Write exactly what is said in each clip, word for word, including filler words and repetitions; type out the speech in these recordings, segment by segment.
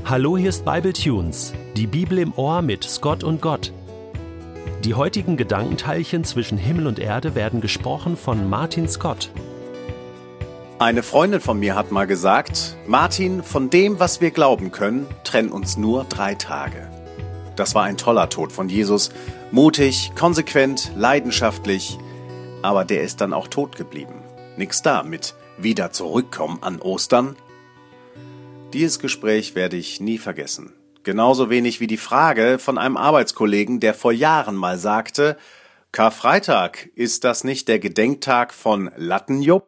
Hallo, hier ist Bibletunes, die Bibel im Ohr mit Scott und Gott. Die heutigen Gedankenteilchen zwischen Himmel und Erde werden gesprochen von Martin Scott. Eine Freundin von mir hat mal gesagt, Martin, von dem, was wir glauben können, trennen uns nur drei Tage. Das war ein toller Tod von Jesus, mutig, konsequent, leidenschaftlich, aber der ist dann auch tot geblieben. Nix da mit wieder zurückkommen an Ostern. Dieses Gespräch werde ich nie vergessen. Genauso wenig wie die Frage von einem Arbeitskollegen, der vor Jahren mal sagte, Karfreitag, ist das nicht der Gedenktag von Lattenjupp?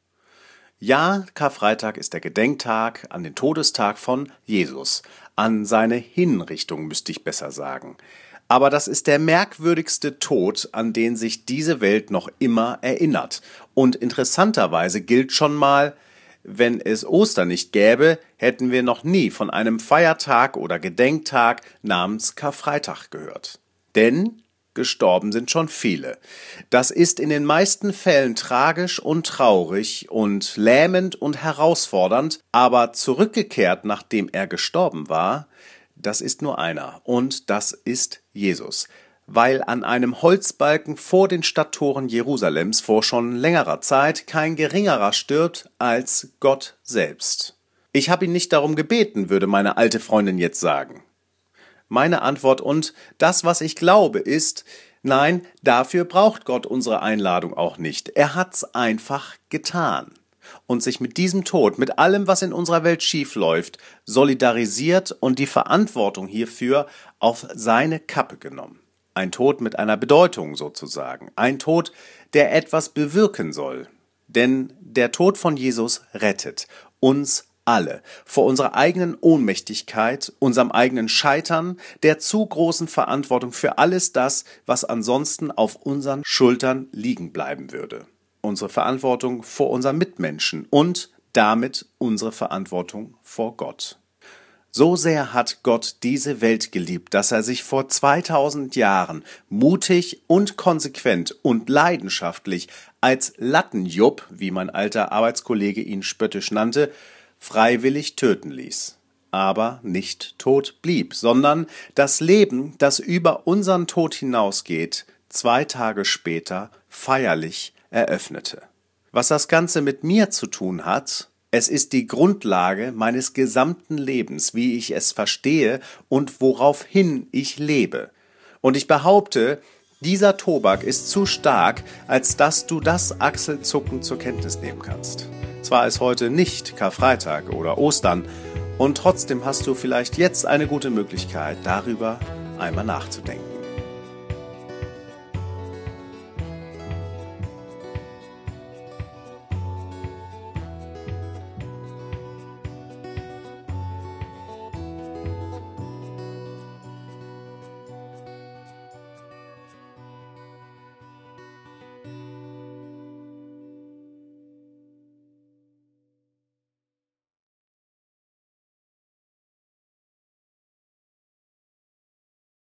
Ja, Karfreitag ist der Gedenktag an den Todestag von Jesus, an seine Hinrichtung müsste ich besser sagen. Aber das ist der merkwürdigste Tod, an den sich diese Welt noch immer erinnert. Und interessanterweise gilt schon mal, wenn es Ostern nicht gäbe, hätten wir noch nie von einem Feiertag oder Gedenktag namens Karfreitag gehört. Denn gestorben sind schon viele. Das ist in den meisten Fällen tragisch und traurig und lähmend und herausfordernd, aber zurückgekehrt, nachdem er gestorben war, das ist nur einer, und das ist Jesus. Weil an einem Holzbalken vor den Stadttoren Jerusalems vor schon längerer Zeit kein geringerer stirbt als Gott selbst. Ich habe ihn nicht darum gebeten, würde meine alte Freundin jetzt sagen. Meine Antwort und das, was ich glaube, ist, nein, dafür braucht Gott unsere Einladung auch nicht. Er hat's einfach getan und sich mit diesem Tod, mit allem, was in unserer Welt schief läuft, solidarisiert und die Verantwortung hierfür auf seine Kappe genommen. Ein Tod mit einer Bedeutung sozusagen. Ein Tod, der etwas bewirken soll. Denn der Tod von Jesus rettet uns alle vor unserer eigenen Ohnmächtigkeit, unserem eigenen Scheitern, der zu großen Verantwortung für alles das, was ansonsten auf unseren Schultern liegen bleiben würde. Unsere Verantwortung vor unseren Mitmenschen und damit unsere Verantwortung vor Gott. So sehr hat Gott diese Welt geliebt, dass er sich vor zweitausend Jahren mutig und konsequent und leidenschaftlich als Lattenjupp, wie mein alter Arbeitskollege ihn spöttisch nannte, freiwillig töten ließ. Aber nicht tot blieb, sondern das Leben, das über unseren Tod hinausgeht, zwei Tage später feierlich eröffnete. Was das Ganze mit mir zu tun hat? Es ist die Grundlage meines gesamten Lebens, wie ich es verstehe und woraufhin ich lebe. Und ich behaupte, dieser Tobak ist zu stark, als dass du das achselzuckend zur Kenntnis nehmen kannst. Zwar ist heute nicht Karfreitag oder Ostern, und trotzdem hast du vielleicht jetzt eine gute Möglichkeit, darüber einmal nachzudenken.